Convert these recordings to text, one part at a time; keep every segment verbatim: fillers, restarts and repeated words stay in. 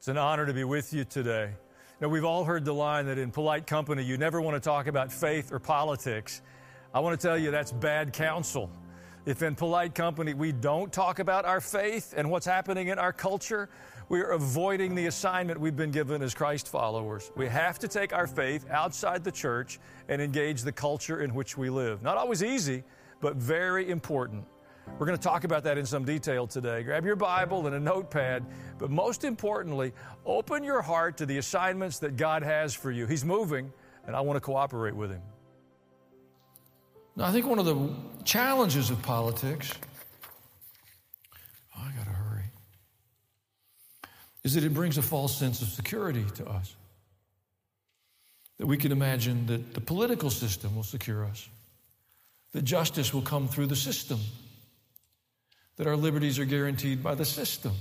It's an honor to be with you today. Now, we've all heard the line that in polite company, you never want to talk about faith or politics. I want to tell you that's bad counsel. If in polite company we don't talk about our faith and what's happening in our culture, we are avoiding the assignment we've been given as Christ followers. We have to take our faith outside the church and engage the culture in which we live. Not always easy, but very important. We're going to talk about that in some detail today. Grab your Bible and a notepad, but most importantly, open your heart to the assignments that God has for you. He's moving, and I want to cooperate with Him. Now, I think one of the challenges of politics, oh, I got to hurry, is that it brings a false sense of security to us. That we can imagine that the political system will secure us, that justice will come through the system, that our liberties are guaranteed by the system.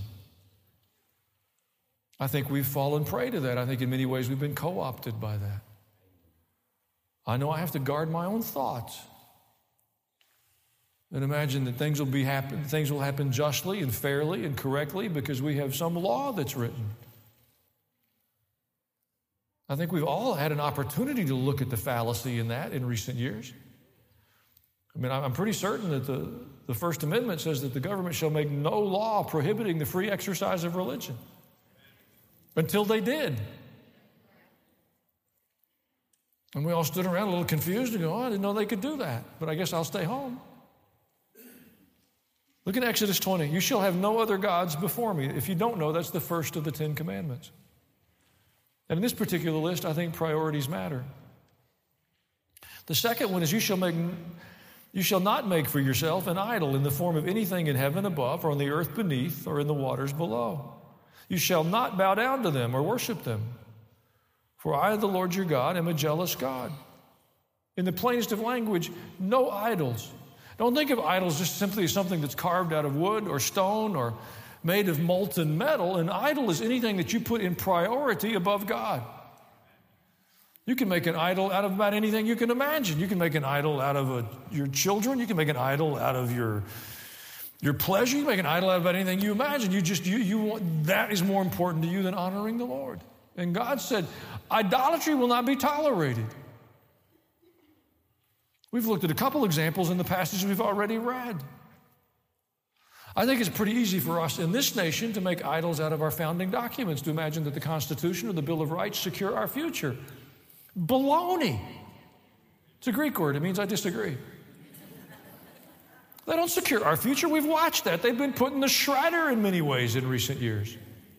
I think we've fallen prey to that. I think in many ways we've been co-opted by that. I know I have to guard my own thoughts and imagine that things will be happen, things will happen justly and fairly and correctly because we have some law that's written. I think we've all had an opportunity to look at the fallacy in that in recent years. I mean, I'm pretty certain that the, the First Amendment says that the government shall make no law prohibiting the free exercise of religion. Until they did. And we all stood around a little confused and go, oh, I didn't know they could do that, but I guess I'll stay home. Look at Exodus twenty. You shall have no other gods before me. If you don't know, that's the first of the Ten Commandments. And in this particular list, I think priorities matter. The second one is you shall make... You shall not make for yourself an idol in the form of anything in heaven above or on the earth beneath or in the waters below. You shall not bow down to them or worship them. For I, the Lord your God, am a jealous God. In the plainest of language, no idols. Don't think of idols just simply as something that's carved out of wood or stone or made of molten metal. An idol is anything that you put in priority above God. You can make an idol out of about anything you can imagine. You can make an idol out of a, your children. You can make an idol out of your, your pleasure. You can make an idol out of about anything you imagine. You just, you, you want, that is more important to you than honoring the Lord. And God said, idolatry will not be tolerated. We've looked at a couple examples in the passages we've already read. I think it's pretty easy for us in this nation to make idols out of our founding documents, to imagine that the Constitution or the Bill of Rights secure our future. Baloney. It's a Greek word. It means I disagree. They don't secure our future. We've watched that. They've been put in the shredder in many ways in recent years.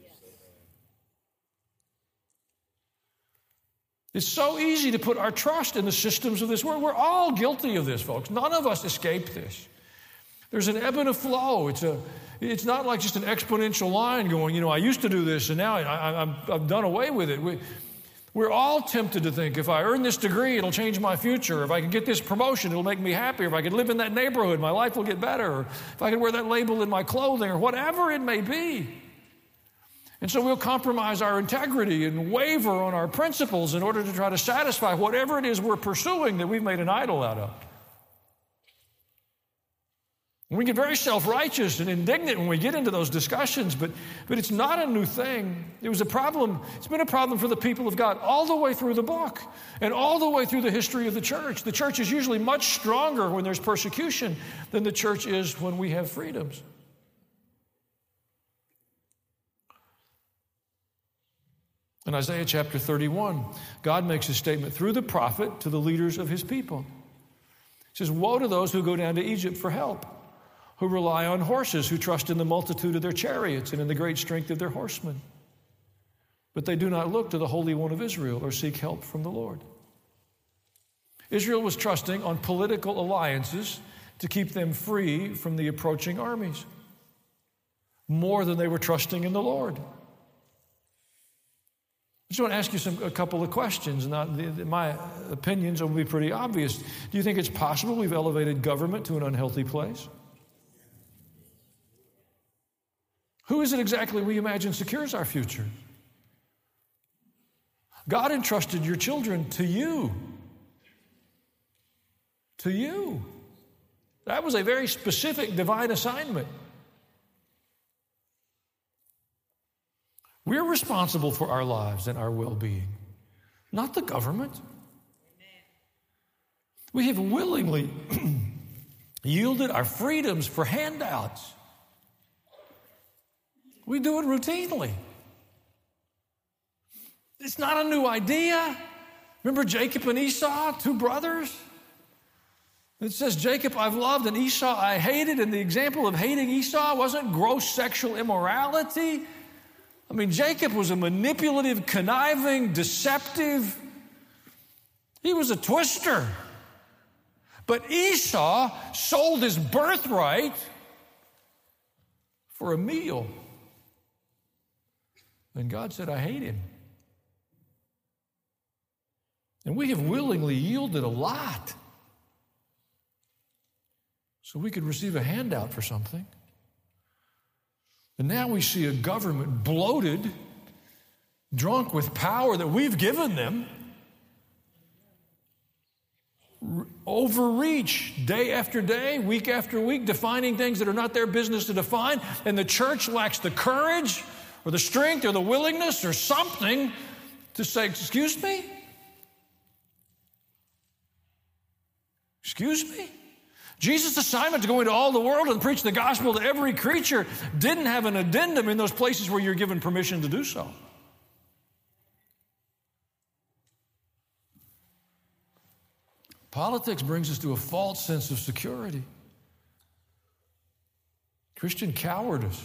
It's so easy to put our trust in the systems of this world. We're all guilty of this, folks. None of us escape this. There's an ebb and a flow. It's a, it's not like just an exponential line going, you know, I used to do this and now I, I, I'm, I've done away with it. We, We're all tempted to think, if I earn this degree, it'll change my future. If I can get this promotion, it'll make me happier. If I can live in that neighborhood, my life will get better. Or if I can wear that label in my clothing, or whatever it may be. And so we'll compromise our integrity and waver on our principles in order to try to satisfy whatever it is we're pursuing that we've made an idol out of. We get very self-righteous and indignant when we get into those discussions, but, but it's not a new thing. It was a problem. It's been a problem for the people of God all the way through the book and all the way through the history of the church. The church is usually much stronger when there's persecution than the church is when we have freedoms. In Isaiah chapter thirty-one, God makes a statement through the prophet to the leaders of his people. He says, woe to those who go down to Egypt for help, who rely on horses, who trust in the multitude of their chariots and in the great strength of their horsemen. But they do not look to the Holy One of Israel or seek help from the Lord. Israel was trusting on political alliances to keep them free from the approaching armies, more than they were trusting in the Lord. I just want to ask you some, a couple of questions. Not the, the, my opinions will be pretty obvious. Do you think it's possible we've elevated government to an unhealthy place? Who is it exactly we imagine secures our future? God entrusted your children to you. To you. That was a very specific divine assignment. We're responsible for our lives and our well-being, not the government. We have willingly yielded our freedoms for handouts. We do it routinely. It's not a new idea. Remember Jacob and Esau, two brothers? It says, Jacob I've loved and Esau I hated, and the example of hating Esau wasn't gross sexual immorality. I mean, Jacob was a manipulative, conniving, deceptive. He was a twister. But Esau sold his birthright for a meal. And God said, I hate him. And we have willingly yielded a lot so we could receive a handout for something. And now we see a government bloated, drunk with power that we've given them, overreach day after day, week after week, defining things that are not their business to define, and the church lacks the courage or the strength or the willingness or something to say, excuse me? Excuse me? Jesus' assignment to go into all the world and preach the gospel to every creature didn't have an addendum in those places where you're given permission to do so. Politics brings us to a false sense of security. Christian cowardice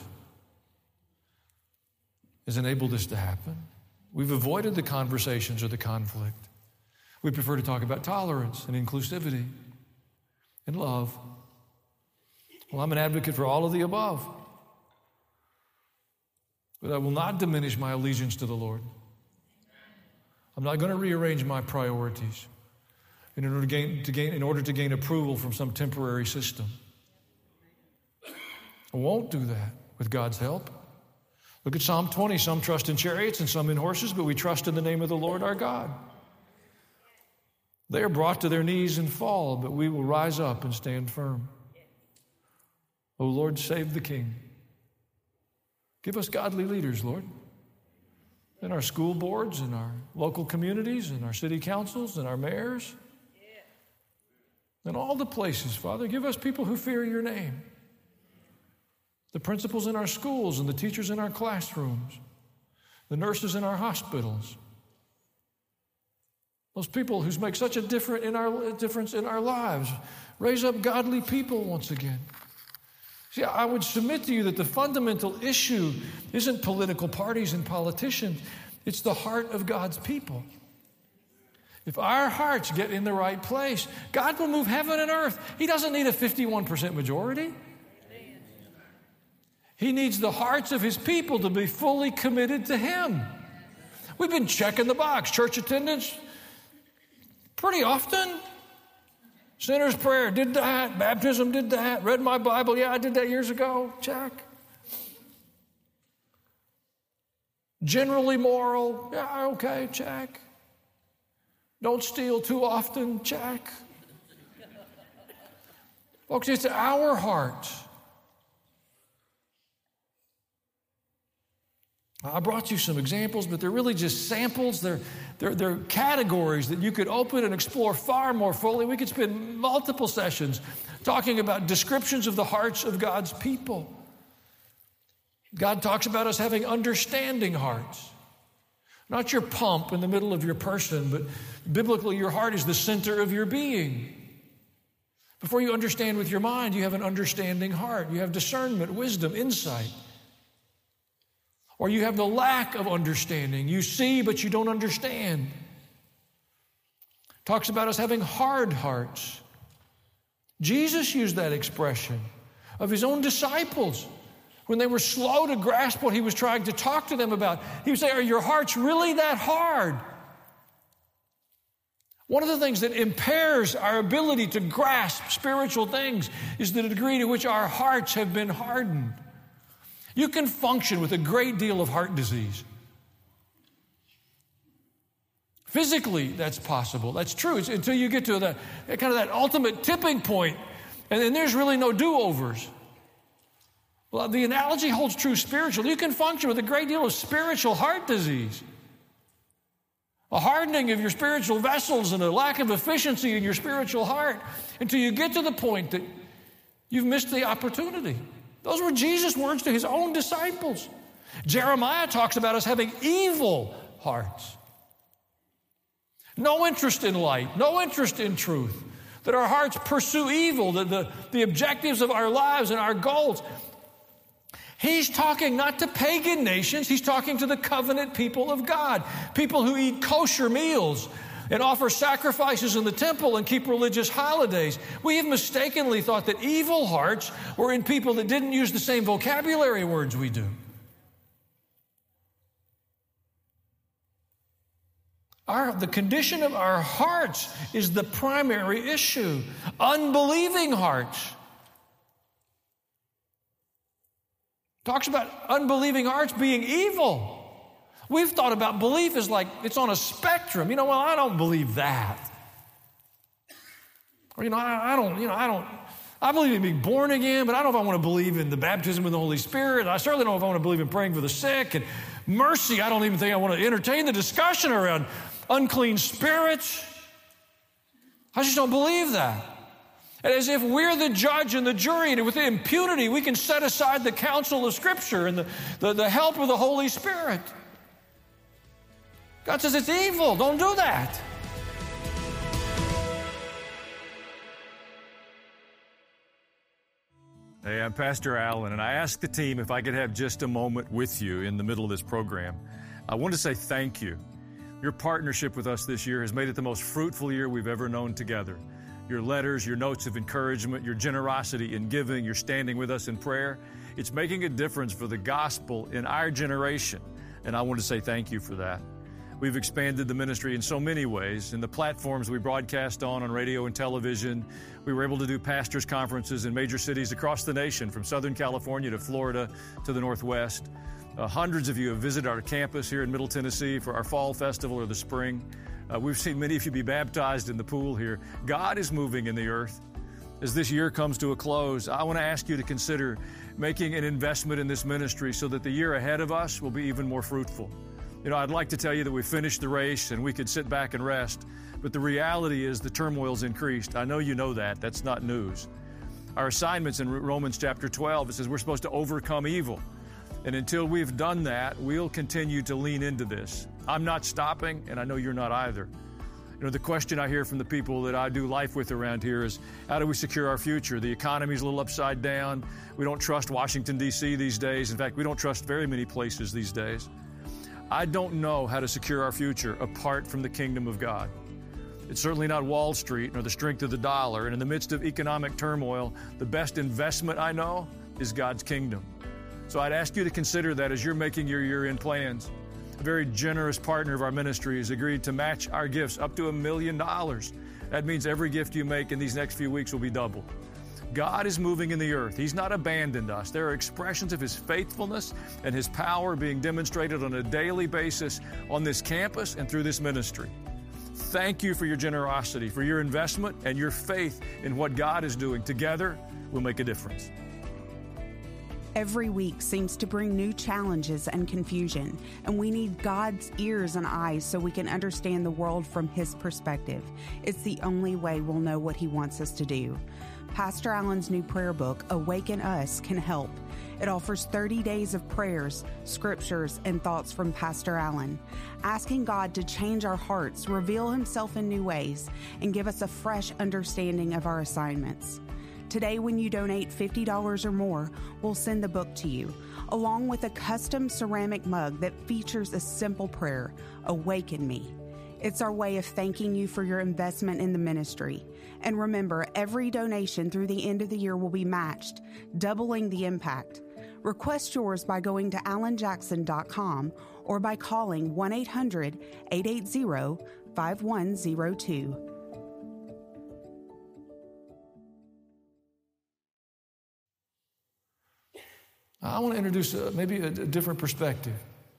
has enabled this to happen. We've avoided the conversations or the conflict. We prefer to talk about tolerance and inclusivity and love. Well, I'm an advocate for all of the above. But I will not diminish my allegiance to the Lord. I'm not going to rearrange my priorities in order to gain, to gain, in order to gain approval from some temporary system. I won't do that with God's help. Look at Psalm twenty. Some trust in chariots and some in horses, but we trust in the name of the Lord our God. They are brought to their knees and fall, but we will rise up and stand firm. O Lord, save the King. Give us godly leaders, Lord, in our school boards, in our local communities, in our city councils, in our mayors, in all the places, Father. Give us people who fear your name. The principals in our schools and the teachers in our classrooms, the nurses in our hospitals, those people who make such a different in our, difference in our lives. Raise up godly people once again. See, I would submit to you that the fundamental issue isn't political parties and politicians. It's the heart of God's people. If our hearts get in the right place, God will move heaven and earth. He doesn't need a fifty-one percent majority. He needs the hearts of his people to be fully committed to him. We've been checking the box. Church attendance, pretty often. Sinner's prayer, did that. Baptism, did that. Read my Bible, yeah, I did that years ago. Check. Generally moral, yeah, okay, check. Don't steal too often, check. Folks, it's our heart. I brought you some examples, but they're really just samples. They're, they're, they're categories that you could open and explore far more fully. We could spend multiple sessions talking about descriptions of the hearts of God's people. God talks about us having understanding hearts. Not your pump in the middle of your person, but biblically your heart is the center of your being. Before you understand with your mind, you have an understanding heart. You have discernment, wisdom, insight. Or you have the lack of understanding. You see, but you don't understand. Talks about us having hard hearts. Jesus used that expression of his own disciples when they were slow to grasp what he was trying to talk to them about. He would say, are your hearts really that hard? One of the things that impairs our ability to grasp spiritual things is the degree to which our hearts have been hardened. You can function with a great deal of heart disease. Physically, that's possible. That's true. It's until you get to the kind of that ultimate tipping point, and then there's really no do-overs. Well, the analogy holds true spiritually. You can function with a great deal of spiritual heart disease, a hardening of your spiritual vessels and a lack of efficiency in your spiritual heart until you get to the point that you've missed the opportunity. Those were Jesus' words to his own disciples. Jeremiah talks about us having evil hearts. No interest in light, no interest in truth, that our hearts pursue evil, that the, the objectives of our lives and our goals. He's talking not to pagan nations, he's talking to the covenant people of God, people who eat kosher meals and offer sacrifices in the temple and keep religious holidays. We have mistakenly thought that evil hearts were in people that didn't use the same vocabulary words we do. Our, the condition of our hearts is the primary issue. Unbelieving hearts. Talks about unbelieving hearts being evil. We've thought about belief as like it's on a spectrum. You know, well, I don't believe that. Or, you know, I, I don't, you know, I don't, I believe in being born again, but I don't know if I want to believe in the baptism of the Holy Spirit. I certainly don't know if I want to believe in praying for the sick. And mercy, I don't even think I want to entertain the discussion around unclean spirits. I just don't believe that. And as if we're the judge and the jury, and with impunity we can set aside the counsel of Scripture and the, the, the help of the Holy Spirit. God says it's evil. Don't do that. Hey, I'm Pastor Allen, and I asked the team if I could have just a moment with you in the middle of this program. I want to say thank you. Your partnership with us this year has made it the most fruitful year we've ever known together. Your letters, your notes of encouragement, your generosity in giving, your standing with us in prayer, it's making a difference for the gospel in our generation, and I want to say thank you for that. We've expanded the ministry in so many ways. In the platforms we broadcast on, on radio and television, we were able to do pastors' conferences in major cities across the nation, from Southern California to Florida to the Northwest. Uh, hundreds of you have visited our campus here in Middle Tennessee for our fall festival or the spring. Uh, we've seen many of you be baptized in the pool here. God is moving in the earth. As this year comes to a close, I want to ask you to consider making an investment in this ministry so that the year ahead of us will be even more fruitful. You know, I'd like to tell you that we finished the race and we could sit back and rest, but the reality is the turmoil's increased. I know you know that. That's not news. Our assignments in Romans chapter twelve, it says we're supposed to overcome evil. And until we've done that, we'll continue to lean into this. I'm not stopping, and I know you're not either. You know, the question I hear from the people that I do life with around here is, how do we secure our future? The economy's a little upside down. We don't trust Washington, D C these days. In fact, we don't trust very many places these days. I don't know how to secure our future apart from the kingdom of God. It's certainly not Wall Street nor the strength of the dollar. And in the midst of economic turmoil, the best investment I know is God's kingdom. So I'd ask you to consider that as you're making your year-end plans. A very generous partner of our ministry has agreed to match our gifts up to a million dollars. That means every gift you make in these next few weeks will be doubled. God is moving in the earth. He's not abandoned us. There are expressions of His faithfulness and His power being demonstrated on a daily basis on this campus and through this ministry. Thank you for your generosity, for your investment, and your faith in what God is doing. Together, we'll make a difference. Every week seems to bring new challenges and confusion, and we need God's ears and eyes so we can understand the world from His perspective. It's the only way we'll know what He wants us to do. Pastor Allen's new prayer book, Awaken Us, can help. It offers thirty days of prayers, scriptures, and thoughts from Pastor Allen, asking God to change our hearts, reveal Himself in new ways, and give us a fresh understanding of our assignments. Today, when you donate fifty dollars or more, we'll send the book to you, along with a custom ceramic mug that features a simple prayer, Awaken Me. It's our way of thanking you for your investment in the ministry. And remember, every donation through the end of the year will be matched, doubling the impact. Request yours by going to alan jackson dot com or by calling one eight hundred, eight eight zero, five one zero two. I want to introduce a, maybe a, a different perspective.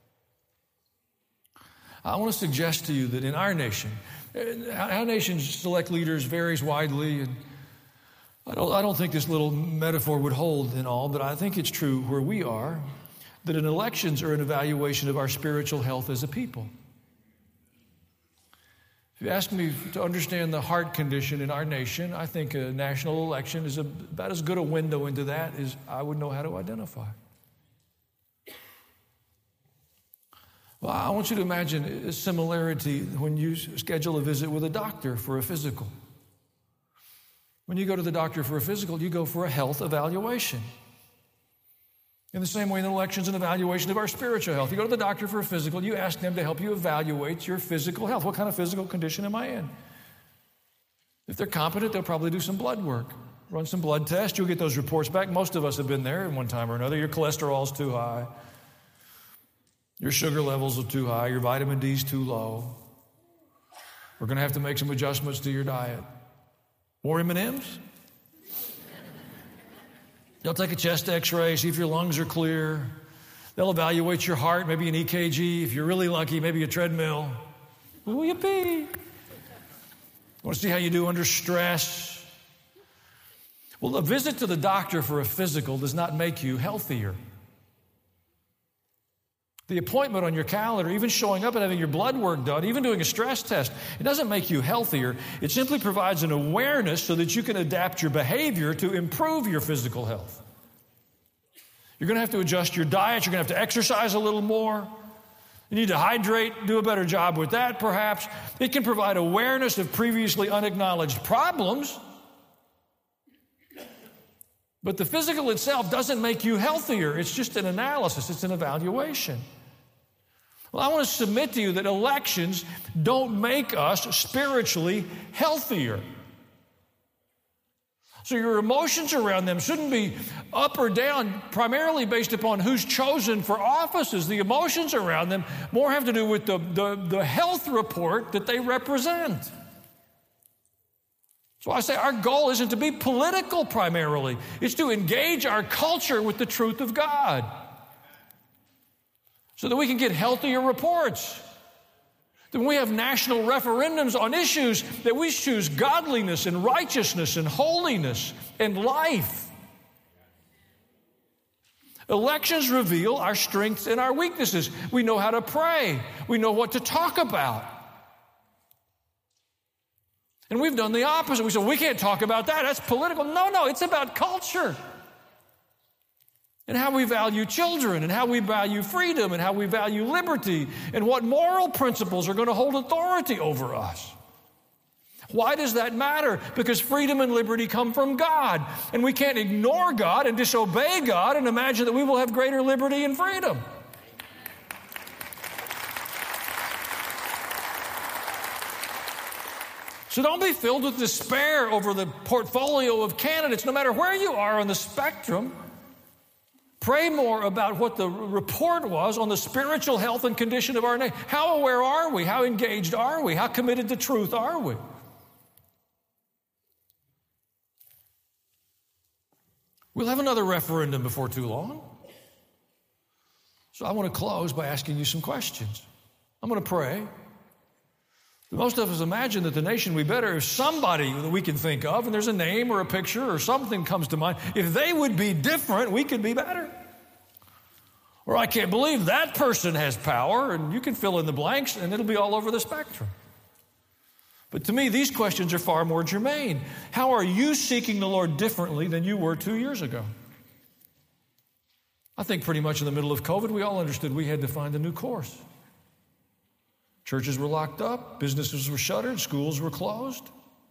I want to suggest to you that in our nation, our nation's select leaders varies widely, and I don't, I don't think this little metaphor would hold in all, but I think it's true where we are, that an elections are an evaluation of our spiritual health as a people. If you ask me to understand the heart condition in our nation, I think a national election is a, about as good a window into that as I would know how to identify. Well, I want you to imagine a similarity when you schedule a visit with a doctor for a physical. When you go to the doctor for a physical, you go for a health evaluation. In the same way, an election is an evaluation of our spiritual health. You go to the doctor for a physical, you ask them to help you evaluate your physical health. What kind of physical condition am I in? If they're competent, they'll probably do some blood work, run some blood tests. You'll get those reports back. Most of us have been there at one time or another. Your cholesterol's too high. Your sugar levels are too high. Your vitamin D's too low. We're going to have to make some adjustments to your diet. More M and M's? They'll take a chest x-ray, see if your lungs are clear. They'll evaluate your heart, maybe an E K G. If you're really lucky, maybe a treadmill. Ooh, yippee. Want to see how you do under stress? Well, a visit to the doctor for a physical does not make you healthier. The appointment on your calendar, even showing up and having your blood work done, even doing a stress test, it doesn't make you healthier. It simply provides an awareness so that you can adapt your behavior to improve your physical health. You're going to have to adjust your diet. You're going to have to exercise a little more. You need to hydrate, do a better job with that, perhaps. It can provide awareness of previously unacknowledged problems. But the physical itself doesn't make you healthier. It's just an analysis. It's an evaluation. Well, I want to submit to you that elections don't make us spiritually healthier. So your emotions around them shouldn't be up or down primarily based upon who's chosen for offices. The emotions around them more have to do with the, the, the health report that they represent. So I say our goal isn't to be political primarily. It's to engage our culture with the truth of God so that we can get healthier reports. That when we have national referendums on issues, that we choose godliness and righteousness and holiness and life. Elections reveal our strengths and our weaknesses. We know how to pray. We know what to talk about. And we've done the opposite. We said, we can't talk about that. That's political. No, no, it's about culture. And how we value children, and how we value freedom, and how we value liberty, and what moral principles are going to hold authority over us. Why does that matter? Because freedom and liberty come from God. And we can't ignore God and disobey God and imagine that we will have greater liberty and freedom. So don't be filled with despair over the portfolio of candidates, no matter where you are on the spectrum. Pray more about what the report was on the spiritual health and condition of our nation. How aware are we? How engaged are we? How committed to truth are we? We'll have another referendum before too long. So I want to close by asking you some questions. I'm going to pray. Most of us imagine that the nation would be better if somebody that we can think of, and there's a name or a picture or something comes to mind, if they would be different, we could be better. Or I can't believe that person has power, and you can fill in the blanks, and it'll be all over the spectrum. But to me, these questions are far more germane. How are you seeking the Lord differently than you were two years ago? I think pretty much in the middle of COVID, we all understood we had to find a new course. Churches were locked up, businesses were shuttered, schools were closed.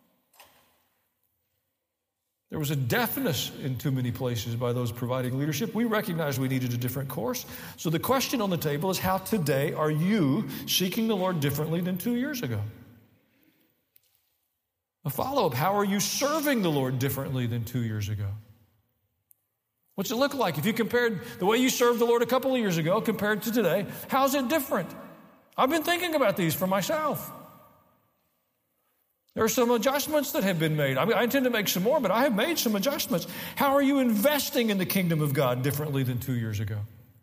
There was a deafness in too many places by those providing leadership. We recognized we needed a different course. So the question on the table is, how today are you seeking the Lord differently than two years ago? A follow-up, how are you serving the Lord differently than two years ago? What's it look like? If you compared the way you served the Lord a couple of years ago compared to today, how's it different? I've been thinking about these for myself. There are some adjustments that have been made. I mean, I intend to make some more, but I have made some adjustments. How are you investing in the kingdom of God differently than two years ago?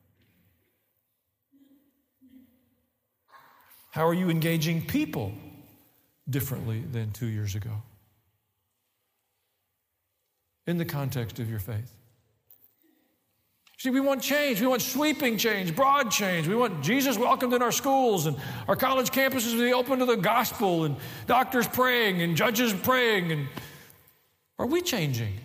How are you engaging people differently than two years ago? in the context of your faith. See, we want change. We want sweeping change, broad change. We want Jesus welcomed in our schools and our college campuses to be open to the gospel and doctors praying and judges praying. And are we changing?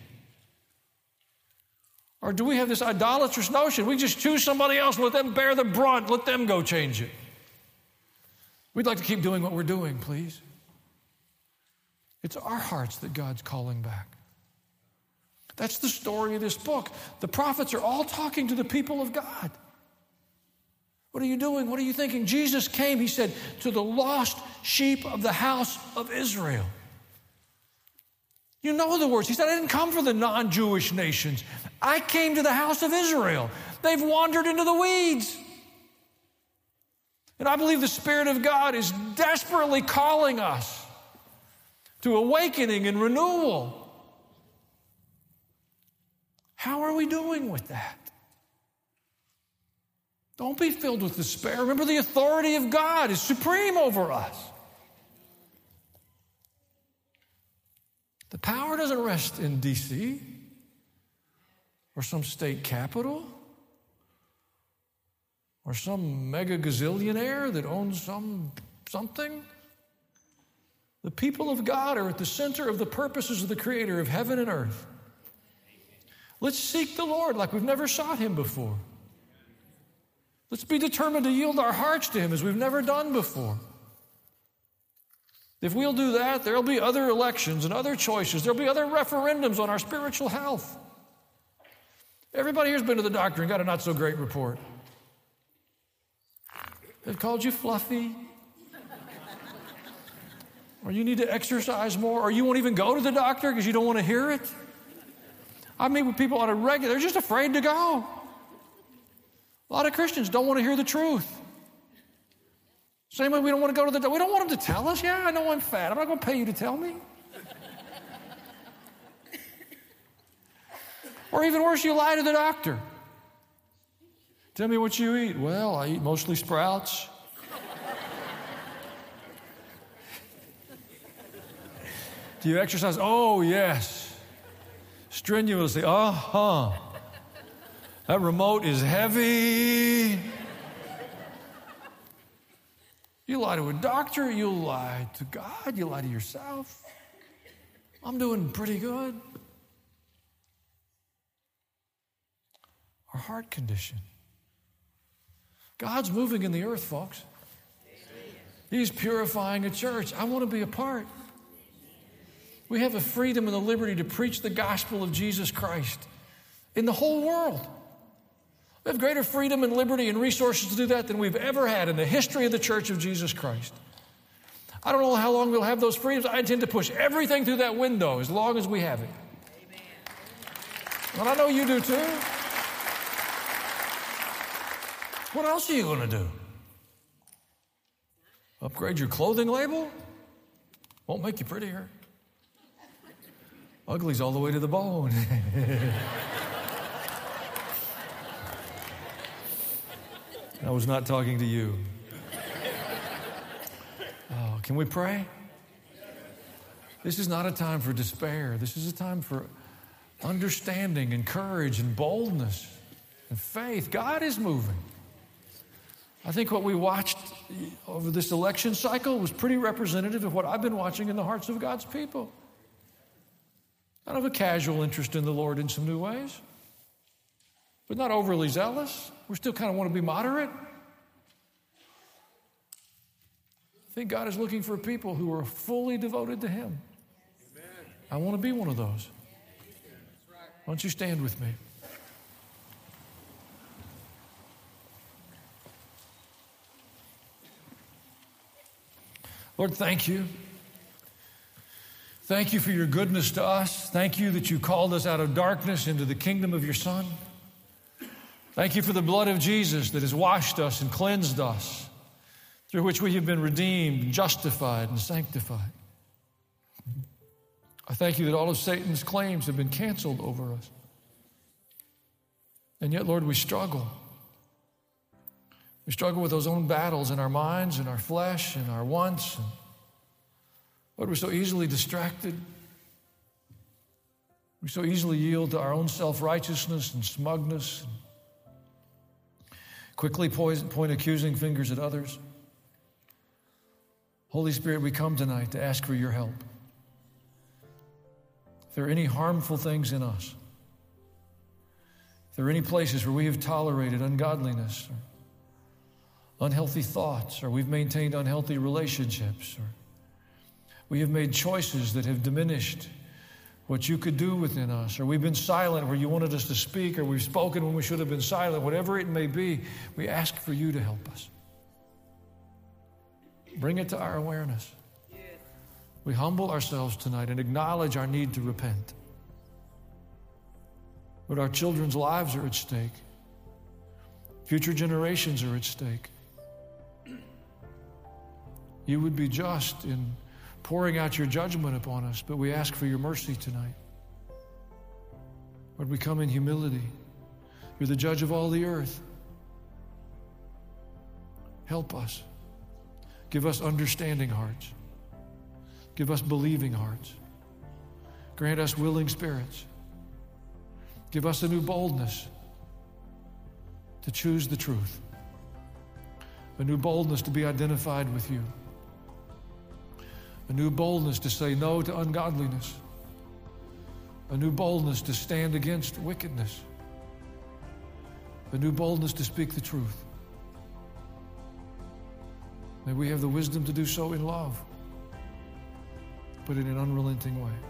Or do we have this idolatrous notion? We just choose somebody else and let them bear the brunt. Let them go change it. We'd like to keep doing what we're doing, please. It's our hearts that God's calling back. That's the story of this book. The prophets are all talking to the people of God. What are you doing? What are you thinking? Jesus came, he said, to the lost sheep of the house of Israel. You know the words. He said, I didn't come for the non-Jewish nations. I came to the house of Israel. They've wandered into the weeds. And I believe the Spirit of God is desperately calling us to awakening and renewal. How are we doing with that? Don't be filled with despair. Remember, the authority of God is supreme over us. The power doesn't rest in D C or some state capital or some mega gazillionaire that owns some something. The people of God are at the center of the purposes of the Creator of heaven and earth. Let's seek the Lord like we've never sought Him before. Let's be determined to yield our hearts to Him as we've never done before. If we'll do that, there'll be other elections and other choices. There'll be other referendums on our spiritual health. Everybody here's been to the doctor and got a not-so-great report. They've called you fluffy. Or you need to exercise more. Or you won't even go to the doctor because you don't want to hear it. I meet with people on a regular, they're just afraid to go. A lot of Christians don't want to hear the truth. Same way we don't want to go to the doctor. We don't want them to tell us, yeah, I know I'm fat. I'm not going to pay you to tell me. Or even worse, you lie to the doctor. Tell me what you eat. Well, I eat mostly sprouts. Do you exercise? Oh, yes. Strenuously. Uh-huh. That remote is heavy. You lie to a doctor, you lie to God, you lie to yourself. I'm doing pretty good. Our heart condition. God's moving in the earth, folks. He's purifying a church. I want to be a part. We have a freedom and the liberty to preach the gospel of Jesus Christ in the whole world. We have greater freedom and liberty and resources to do that than we've ever had in the history of the Church of Jesus Christ. I don't know how long we'll have those freedoms. I intend to push everything through that window as long as we have it. Amen. And I know you do too. What else are you going to do? Upgrade your clothing label? Won't make you prettier. Ugly's all the way to the bone. I was not talking to you. Oh, can we pray? This is not a time for despair. This is a time for understanding and courage and boldness and faith. God is moving. I think what we watched over this election cycle was pretty representative of what I've been watching in the hearts of God's people. I have a casual interest in the Lord in some new ways, but not overly zealous. We still kind of want to be moderate. I think God is looking for people who are fully devoted to Him. Amen. I want to be one of those. Why don't you stand with me? Lord, thank you. Thank you for your goodness to us. Thank you that you called us out of darkness into the kingdom of your Son. Thank you for the blood of Jesus that has washed us and cleansed us, through which we have been redeemed, justified, and sanctified. I thank you that all of Satan's claims have been canceled over us. And yet, Lord, we struggle. We struggle with those own battles in our minds and our flesh and our wants. And Lord, we're so easily distracted. We so easily yield to our own self-righteousness and smugness, and quickly point accusing fingers at others. Holy Spirit, we come tonight to ask for your help. If there are any harmful things in us, if there are any places where we have tolerated ungodliness, or unhealthy thoughts, or we've maintained unhealthy relationships, or we have made choices that have diminished what you could do within us, or we've been silent where you wanted us to speak, or we've spoken when we should have been silent, whatever it may be, we ask for you to help us. Bring it to our awareness. We humble ourselves tonight and acknowledge our need to repent. But our children's lives are at stake. Future generations are at stake. You would be just in pouring out your judgment upon us, but we ask for your mercy tonight. Lord, we come in humility. You're the judge of all the earth. Help us. Give us understanding hearts. Give us believing hearts. Grant us willing spirits. Give us a new boldness to choose the truth. A new boldness to be identified with you. A new boldness to say no to ungodliness. A new boldness to stand against wickedness. A new boldness to speak the truth. May we have the wisdom to do so in love, but in an unrelenting way.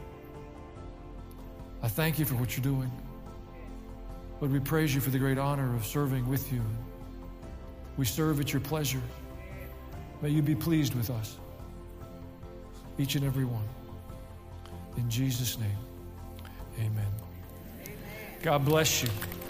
I thank you for what you're doing. Lord, we praise you for the great honor of serving with you. We serve at your pleasure. May you be pleased with us, each and every one. In Jesus' name, amen. God bless you.